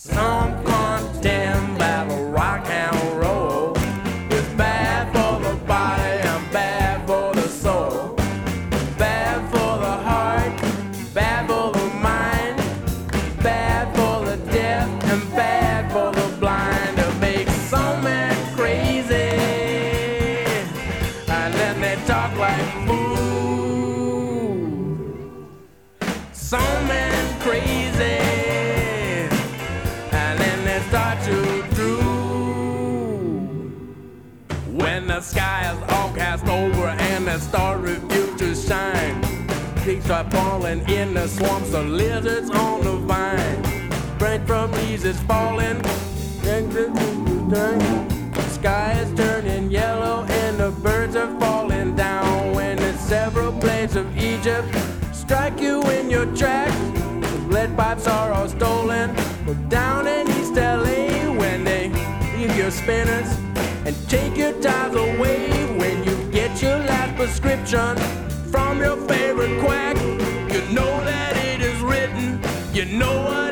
Some contend that rock and roll is bad for the body and bad for the soul. Bad for the heart, bad for the mind, bad for the deaf and bad for the blind. It makes some man crazy, and then they talk like fools. Some man crazy, start to drool. When the sky is all cast over and the stars refuse to shine, trees are falling in the swamps, the lizards on the vine. Branch from leaves is falling, the sky is turning yellow and the birds are falling down. When the several plagues of Egypt strike you in your tracks, lead pipes are all stolen. But down in East LA, when they leave your spinners and take your tithes away, when you get your last prescription from your favorite quack, you know that it is written, you know what